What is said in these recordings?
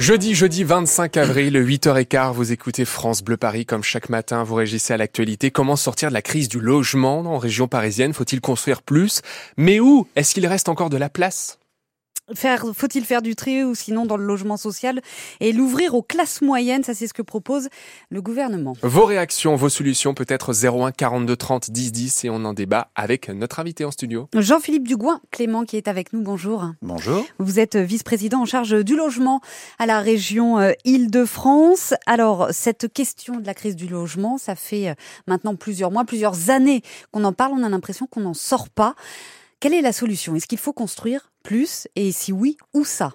Jeudi 25 avril, 8h15, vous écoutez France Bleu Paris. Comme chaque matin, vous réagissez à l'actualité. Comment sortir de la crise du logement en région parisienne? Faut-il construire plus? Mais où? Est-ce qu'il reste encore de la place? Faut-il faire du tri ou sinon dans le logement social et l'ouvrir aux classes moyennes? Ça, c'est ce que propose le gouvernement. Vos réactions, vos solutions, peut-être 01 42 30 10 10 et on en débat avec notre invité en studio. Jean-Philippe Dugouin, Clément qui est avec nous, bonjour. Bonjour. Vous êtes vice-président en charge du logement à la région Île-de-France. Alors, cette question de la crise du logement, ça fait maintenant plusieurs mois, plusieurs années qu'on en parle. On a l'impression qu'on n'en sort pas. Quelle est la solution? Est-ce qu'il faut construire plus? Et si oui, où ça?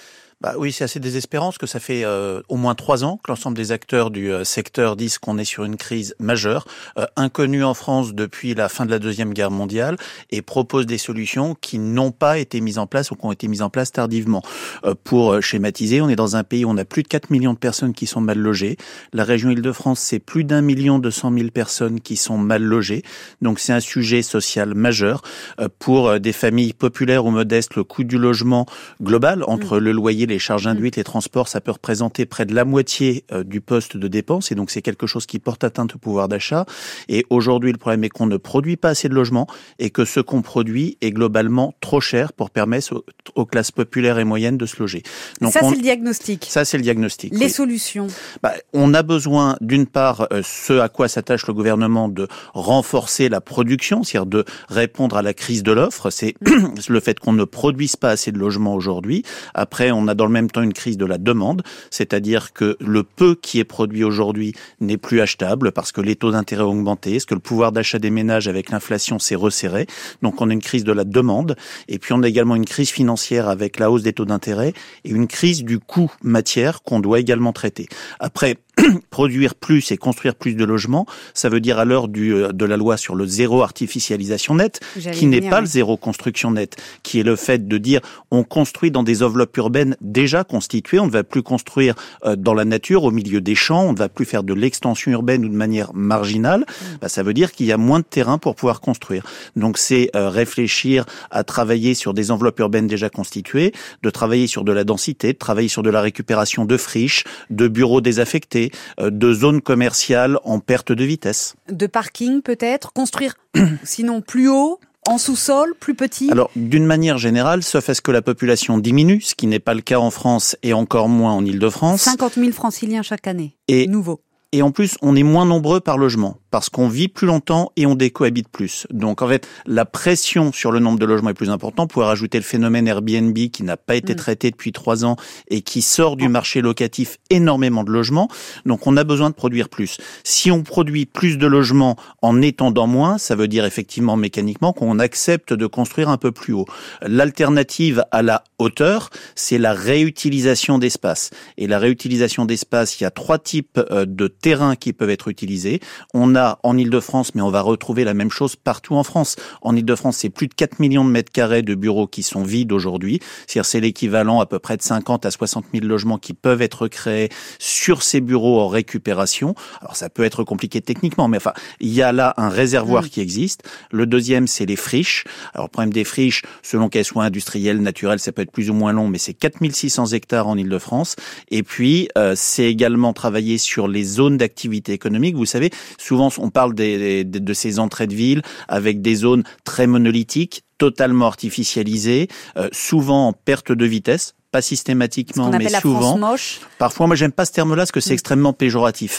Oui, c'est assez désespérant parce que ça fait au moins 3 ans que l'ensemble des acteurs du secteur disent qu'on est sur une crise majeure, inconnue en France depuis la fin de la Deuxième Guerre mondiale, et proposent des solutions qui n'ont pas été mises en place ou qui ont été mises en place tardivement. Pour schématiser, on est dans un pays où on a plus de 4 millions de personnes qui sont mal logées. La région Île-de-France, c'est plus d'1 200 000 personnes qui sont mal logées. Donc c'est un sujet social majeur. Pour des familles populaires ou modestes, le coût du logement global, entre le loyer, les charges induites, les transports, ça peut représenter près de la moitié du poste de dépenses, et donc c'est quelque chose qui porte atteinte au pouvoir d'achat. Et aujourd'hui, le problème est qu'on ne produit pas assez de logements et que ce qu'on produit est globalement trop cher pour permettre aux classes populaires et moyennes de se loger. Donc ça, c'est le diagnostic. Ça, c'est le diagnostic. Les solutions. On a besoin, d'une part, ce à quoi s'attache le gouvernement, de renforcer la production, c'est-à-dire de répondre à la crise de l'offre. C'est le fait qu'on ne produise pas assez de logements aujourd'hui. Après, on a dans le même temps une crise de la demande, c'est-à-dire que le peu qui est produit aujourd'hui n'est plus achetable parce que les taux d'intérêt ont augmenté, parce que le pouvoir d'achat des ménages avec l'inflation s'est resserré. Donc on a une crise de la demande, et puis on a également une crise financière avec la hausse des taux d'intérêt et une crise du coût matière qu'on doit également traiter. Après, produire plus et construire plus de logements, ça veut dire à l'heure de la loi sur le zéro artificialisation nette, qui n'est pas le zéro construction nette, qui est le fait de dire on construit dans des enveloppes urbaines déjà constituées, on ne va plus construire dans la nature, au milieu des champs, on ne va plus faire de l'extension urbaine ou de manière marginale. Ça veut dire qu'il y a moins de terrain pour pouvoir construire. Donc c'est réfléchir à travailler sur des enveloppes urbaines déjà constituées, de travailler sur de la densité, de travailler sur de la récupération de friches, de bureaux désaffectés, de zones commerciales en perte de vitesse. De parking peut-être, construire sinon plus haut, en sous-sol, plus petit? Alors, d'une manière générale, sauf à ce que la population diminue, ce qui n'est pas le cas en France et encore moins en Île-de-France. 50 000 franciliens chaque année, nouveau. Et en plus, on est moins nombreux par logement, parce qu'on vit plus longtemps et on décohabite plus. Donc en fait, la pression sur le nombre de logements est plus importante. Vous pouvez rajouter le phénomène Airbnb qui n'a pas été traité depuis 3 ans et qui sort du marché locatif énormément de logements. Donc on a besoin de produire plus. Si on produit plus de logements en étendant moins, ça veut dire effectivement mécaniquement qu'on accepte de construire un peu plus haut. L'alternative à la hauteur, c'est la réutilisation d'espace. Et la réutilisation d'espace, il y a 3 types de terrains qui peuvent être utilisés. On a en Île-de-France, mais on va retrouver la même chose partout en France. En Île-de-France, c'est plus de 4 millions de mètres carrés de bureaux qui sont vides aujourd'hui. C'est-à-dire, c'est l'équivalent à peu près de 50 à 60 000 logements qui peuvent être créés sur ces bureaux en récupération. Alors, ça peut être compliqué techniquement, mais enfin, il y a là un réservoir qui existe. Le deuxième, c'est les friches. Alors, le problème des friches, selon qu'elles soient industrielles, naturelles, ça peut être plus ou moins long, mais c'est 4600 hectares en Île-de-France. Et puis, c'est également travailler sur les zones d'activité économique. Vous savez, souvent on parle de ces entrées de ville avec des zones très monolithiques, totalement artificialisées, souvent en perte de vitesse. Pas systématiquement, mais souvent. La France moche. Parfois, moi, j'aime pas ce terme-là parce que c'est extrêmement péjoratif.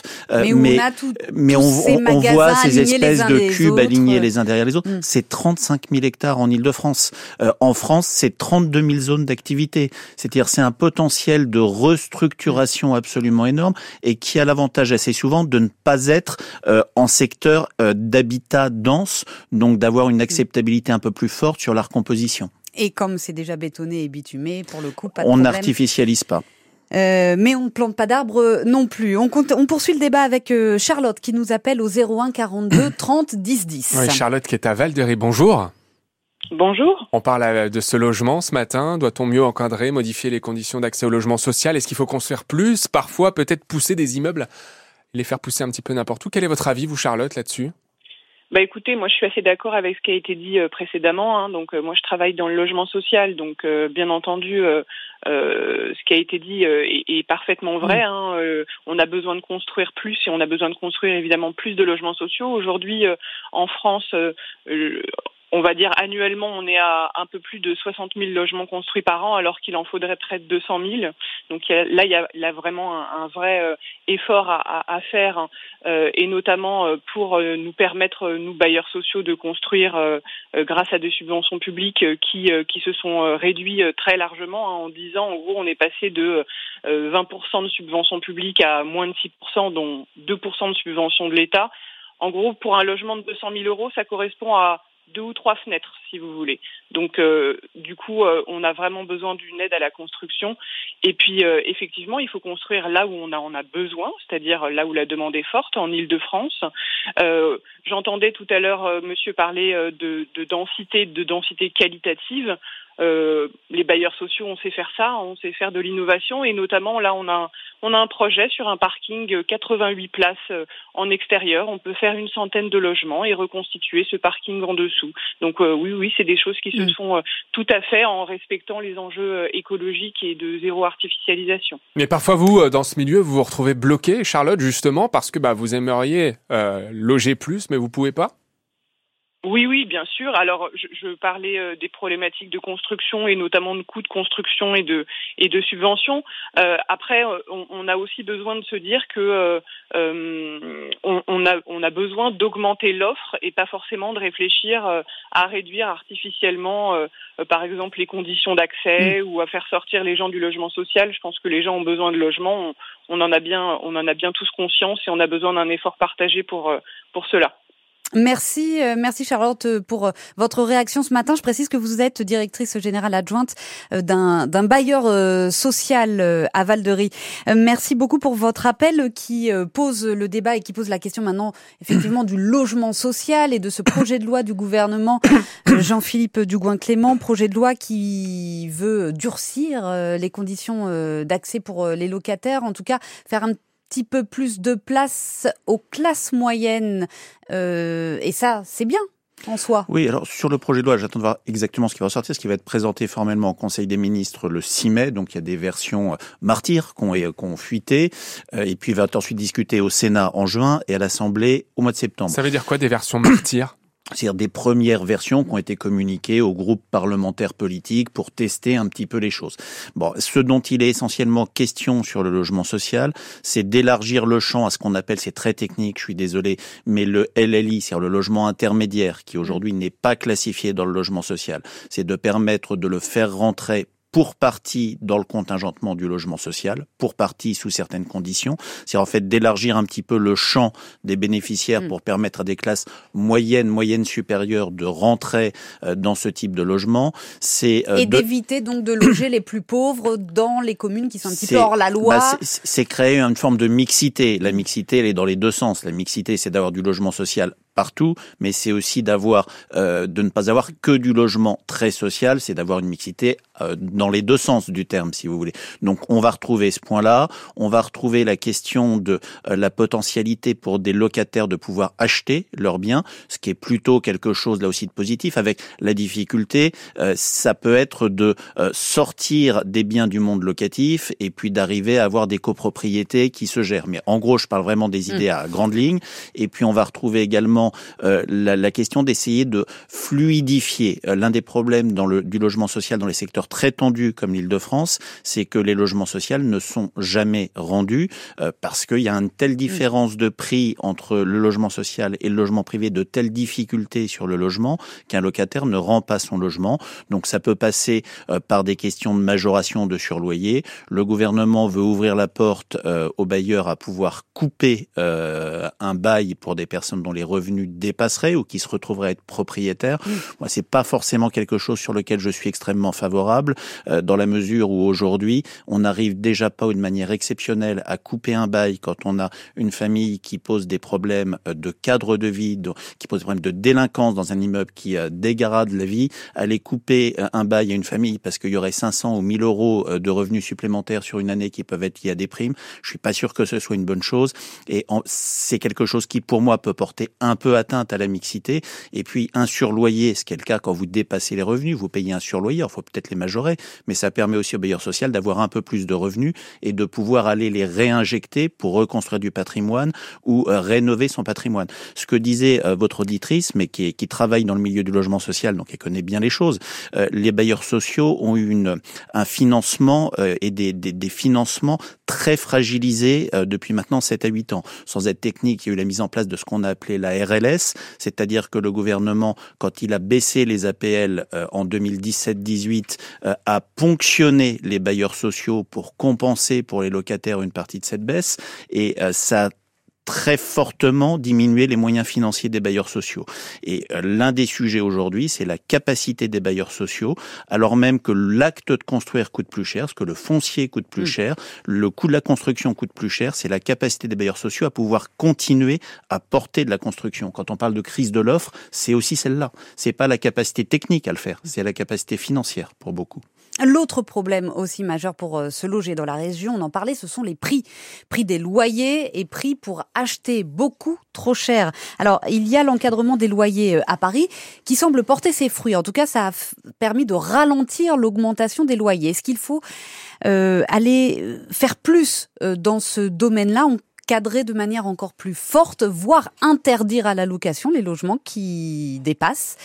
Mais on voit ces espèces de cubes alignés les uns derrière les autres. C'est 35 000 hectares en Île-de-France. En France, c'est 32 000 zones d'activité. C'est-à-dire, c'est un potentiel de restructuration absolument énorme et qui a l'avantage assez souvent de ne pas être en secteur d'habitat dense, donc d'avoir une acceptabilité un peu plus forte sur la recomposition. Et comme c'est déjà bétonné et bitumé, pour le coup, pas de problème. On n'artificialise pas. Mais on ne plante pas d'arbres non plus. On poursuit le débat avec Charlotte qui nous appelle au 01 42 30 10 10. Oui, Charlotte qui est à Val-de-Ré. Bonjour. Bonjour. On parle de ce logement ce matin. Doit-on mieux encadrer, modifier les conditions d'accès au logement social? Est-ce qu'il faut construire plus? Parfois, peut-être pousser des immeubles, les faire pousser un petit peu n'importe où. Quel est votre avis, vous, Charlotte, là-dessus? Écoutez, moi je suis assez d'accord avec ce qui a été dit précédemment, hein. Donc moi je travaille dans le logement social, donc bien entendu ce qui a été dit est parfaitement vrai, hein. On a besoin de construire plus et on a besoin de construire évidemment plus de logements sociaux. Aujourd'hui en France, on va dire annuellement, on est à un peu plus de 60 000 logements construits par an, alors qu'il en faudrait près de 200 000. Donc il y a vraiment un vrai effort à faire, hein, et notamment pour nous permettre, nous bailleurs sociaux, de construire grâce à des subventions publiques qui se sont réduites très largement, hein. En 10 ans, en gros, on est passé de 20% de subventions publiques à moins de 6%, dont 2% de subventions de l'État. En gros, pour un logement de 200 000 euros, ça correspond à 2 ou 3 fenêtres, si vous voulez. Donc, du coup, on a vraiment besoin d'une aide à la construction. Et puis, effectivement, il faut construire là où on en a besoin, c'est-à-dire là où la demande est forte, en Île-de-France. J'entendais tout à l'heure monsieur parler de densité qualitative. Les bailleurs sociaux, on sait faire ça, on sait faire de l'innovation, et notamment là, on a un projet sur un parking 88 places en extérieur. On peut faire 100 de logements et reconstituer ce parking en dessous. Donc oui, c'est des choses qui se font tout à fait en respectant les enjeux écologiques et de zéro artificialisation. Mais parfois vous, dans ce milieu, vous vous retrouvez bloqué, Charlotte, justement parce que vous aimeriez loger plus, mais vous pouvez pas. Oui, bien sûr. Alors, je parlais des problématiques de construction et notamment de coûts de construction et de subventions. Après, on a aussi besoin de se dire que on a besoin d'augmenter l'offre et pas forcément de réfléchir à réduire artificiellement, par exemple, les conditions d'accès ou à faire sortir les gens du logement social. Je pense que les gens ont besoin de logement. On en a bien tous conscience et on a besoin d'un effort partagé pour cela. Merci Charlotte pour votre réaction ce matin. Je précise que vous êtes directrice générale adjointe d'un bailleur social à Val-de-Rye. Merci beaucoup pour votre appel qui pose le débat et qui pose la question maintenant effectivement du logement social et de ce projet de loi du gouvernement Jean-Philippe Dugouin-Clément, projet de loi qui veut durcir les conditions d'accès pour les locataires, en tout cas faire un petit peu plus de place aux classes moyennes, et ça, c'est bien en soi. Oui, alors sur le projet de loi, j'attends de voir exactement ce qui va ressortir, ce qui va être présenté formellement au Conseil des ministres le 6 mai, donc il y a des versions martyrs qui ont fuité, et puis il va être ensuite discuté au Sénat en juin et à l'Assemblée au mois de septembre. Ça veut dire quoi, des versions martyrs ? C'est-à-dire des premières versions qui ont été communiquées aux groupes parlementaires politiques pour tester un petit peu les choses. Bon, ce dont il est essentiellement question sur le logement social, c'est d'élargir le champ à ce qu'on appelle, c'est très technique, je suis désolé, mais le LLI, c'est-à-dire le logement intermédiaire, qui aujourd'hui n'est pas classifié dans le logement social. C'est de permettre de le faire rentrer pour partie dans le contingentement du logement social, pour partie sous certaines conditions. C'est en fait d'élargir un petit peu le champ des bénéficiaires pour permettre à des classes moyennes supérieures de rentrer dans ce type de logement. Et d'éviter donc de loger les plus pauvres dans les communes qui sont un petit peu hors la loi. C'est créer une forme de mixité. La mixité, elle est dans les deux sens. La mixité, c'est d'avoir du logement social partout, mais c'est aussi de ne pas avoir que du logement très social, c'est d'avoir une mixité dans les deux sens du terme, si vous voulez. Donc on va retrouver ce point-là, on va retrouver la question de la potentialité pour des locataires de pouvoir acheter leurs biens, ce qui est plutôt quelque chose là aussi de positif, avec la difficulté, ça peut être de sortir des biens du monde locatif et puis d'arriver à avoir des copropriétés qui se gèrent. Mais en gros, je parle vraiment des idées à grandes lignes, et puis on va retrouver également la question d'essayer de fluidifier. L'un des problèmes du logement social dans les secteurs très tendus comme l'Île-de-France, c'est que les logements sociaux ne sont jamais rendus parce qu'il y a une telle différence de prix entre le logement social et le logement privé, de telles difficultés sur le logement qu'un locataire ne rend pas son logement. Donc ça peut passer par des questions de majoration de surloyer. Le gouvernement veut ouvrir la porte aux bailleurs à pouvoir couper un bail pour des personnes dont les revenus dépasserait ou qui se retrouveraient être propriétaires. Moi, c'est pas forcément quelque chose sur lequel je suis extrêmement favorable, dans la mesure où aujourd'hui, on n'arrive déjà pas de manière exceptionnelle à couper un bail quand on a une famille qui pose des problèmes de cadre de vie, qui pose des problèmes de délinquance dans un immeuble qui dégrade la vie. Aller couper un bail à une famille parce qu'il y aurait 500 ou 1000 euros de revenus supplémentaires sur une année qui peuvent être liés à des primes, je suis pas sûr que ce soit une bonne chose. Et c'est quelque chose qui, pour moi, peut porter un peu peu atteinte à la mixité. Et puis un surloyer, ce qui est le cas quand vous dépassez les revenus, vous payez un surloyer, il faut peut-être les majorer, mais ça permet aussi au bailleur social d'avoir un peu plus de revenus et de pouvoir aller les réinjecter pour reconstruire du patrimoine ou rénover son patrimoine. Ce que disait votre auditrice, mais qui travaille dans le milieu du logement social, donc elle connaît bien les choses, les bailleurs sociaux ont eu un financement et des financements très fragilisés depuis maintenant 7 à 8 ans. Sans être technique, il y a eu la mise en place de ce qu'on a appelé la RLS, c'est-à-dire que le gouvernement, quand il a baissé les APL en 2017-18, a ponctionné les bailleurs sociaux pour compenser pour les locataires une partie de cette baisse, et ça a très fortement diminuer les moyens financiers des bailleurs sociaux. Et l'un des sujets aujourd'hui, c'est la capacité des bailleurs sociaux, alors même que l'acte de construire coûte plus cher, parce que le foncier coûte plus cher, le coût de la construction coûte plus cher, c'est la capacité des bailleurs sociaux à pouvoir continuer à porter de la construction. Quand on parle de crise de l'offre, c'est aussi celle-là. C'est pas la capacité technique à le faire, c'est la capacité financière pour beaucoup. L'autre problème aussi majeur pour se loger dans la région, on en parlait, ce sont les prix. Prix des loyers et prix pour acheter beaucoup trop cher. Alors, il y a l'encadrement des loyers à Paris qui semble porter ses fruits. En tout cas, ça a permis de ralentir l'augmentation des loyers. Est-ce qu'il faut aller faire plus dans ce domaine-là, cadrer de manière encore plus forte, voire interdire à la location les logements qui dépassent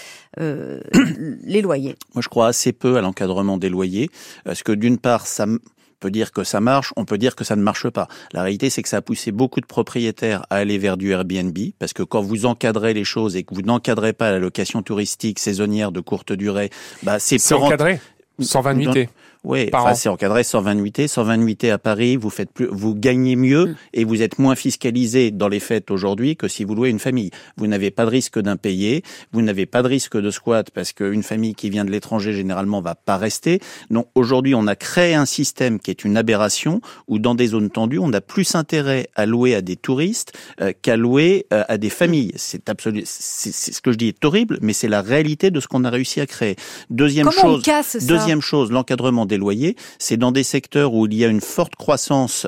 les loyers? Moi, je crois assez peu à l'encadrement des loyers, parce que d'une part, ça peut dire que ça marche, on peut dire que ça ne marche pas. La réalité, c'est que ça a poussé beaucoup de propriétaires à aller vers du Airbnb, parce que quand vous encadrez les choses et que vous n'encadrez pas la location touristique saisonnière de courte durée, c'est encadré. 120 nuitées. Oui, c'est encadré 120 nuitées. 120 nuitées à Paris, vous gagnez mieux et vous êtes moins fiscalisé dans les faits aujourd'hui que si vous louez une famille. Vous n'avez pas de risque d'impayé, vous n'avez pas de risque de squat parce qu'une famille qui vient de l'étranger généralement va pas rester. Donc aujourd'hui, on a créé un système qui est une aberration où dans des zones tendues, on a plus intérêt à louer à des touristes qu'à louer à des familles. C'est ce que je dis est horrible, mais c'est la réalité de ce qu'on a réussi à créer. Deuxième chose, l'encadrement des loyers, c'est dans des secteurs où il y a une forte croissance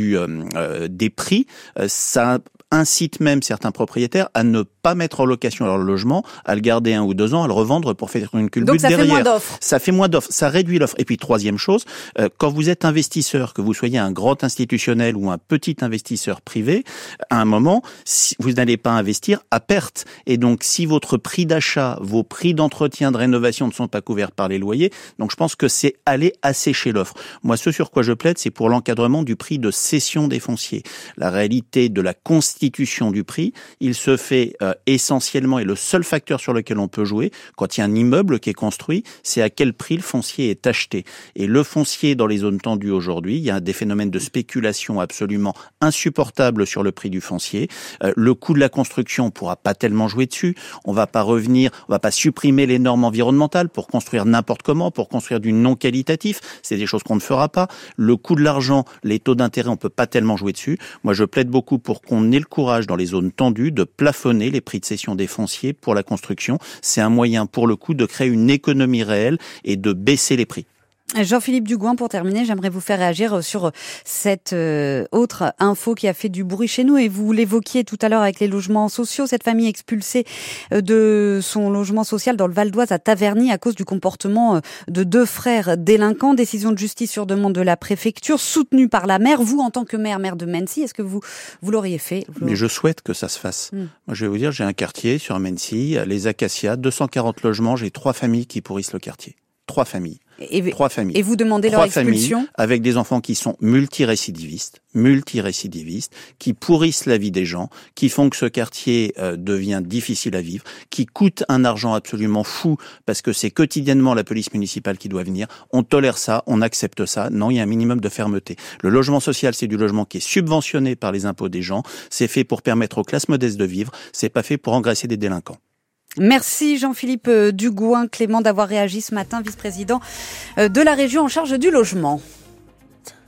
des prix, ça incite même certains propriétaires à ne pas mettre en location leur logement, à le garder 1 ou 2 ans, à le revendre pour faire une culbute derrière. Donc ça fait moins d'offres. Ça fait moins d'offres, ça réduit l'offre. Et puis troisième chose, quand vous êtes investisseur, que vous soyez un grand institutionnel ou un petit investisseur privé, à un moment, vous n'allez pas investir à perte. Et donc si votre prix d'achat, vos prix d'entretien, de rénovation ne sont pas couverts par les loyers, donc je pense que c'est aller assécher l'offre. Moi, ce sur quoi je plaide, c'est pour l'encadrement du prix de cession des fonciers. La réalité de la constitution du prix, il se fait essentiellement, et le seul facteur sur lequel on peut jouer, quand il y a un immeuble qui est construit, c'est à quel prix le foncier est acheté. Et le foncier dans les zones tendues aujourd'hui, il y a des phénomènes de spéculation absolument insupportables sur le prix du foncier. Le coût de la construction, on pourra pas tellement jouer dessus. On va pas supprimer les normes environnementales pour construire n'importe comment, pour construire du non qualitatif. C'est des choses qu'on ne fera pas. Le coût de l'argent, les taux d'intérêt, on peut pas tellement jouer dessus. Moi, je plaide beaucoup pour qu'on ait le courage dans les zones tendues de plafonner les prix de cession des fonciers pour la construction. C'est un moyen, pour le coup, de créer une économie réelle et de baisser les prix. Jean-Philippe Dugouin, pour terminer, j'aimerais vous faire réagir sur cette autre info qui a fait du bruit chez nous, et vous l'évoquiez tout à l'heure avec les logements sociaux. Cette famille expulsée de son logement social dans le Val d'Oise à Taverny à cause du comportement de 2 frères délinquants. Décision de justice sur demande de la préfecture, soutenue par la maire. Vous, en tant que maire de Mennecy, est-ce que vous l'auriez fait? Mais je souhaite que ça se fasse. Moi, je vais vous dire, j'ai un quartier sur Mennecy, les Acacias, 240 logements, j'ai 3 familles qui pourrissent le quartier. 3 familles. 3 familles. Et vous demandez leur expulsion? Familles avec des enfants qui sont multirécidivistes, qui pourrissent la vie des gens, qui font que ce quartier devient difficile à vivre, qui coûte un argent absolument fou parce que c'est quotidiennement la police municipale qui doit venir. On tolère ça, on accepte ça. Non, il y a un minimum de fermeté. Le logement social, c'est du logement qui est subventionné par les impôts des gens. C'est fait pour permettre aux classes modestes de vivre. C'est pas fait pour engraisser des délinquants. Merci Jean-Philippe Dugouin, Clément, d'avoir réagi ce matin, vice-président de la région en charge du logement.